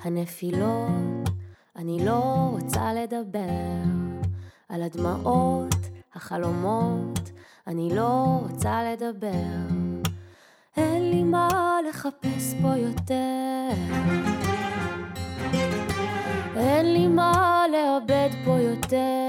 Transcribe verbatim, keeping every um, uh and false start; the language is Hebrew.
הנפילות, אני לא רוצה לדבר על הדמעות, החלומות, אני לא רוצה לדבר. אין לי מה לחפש פה יותר, אין לי מה לאבד פה יותר.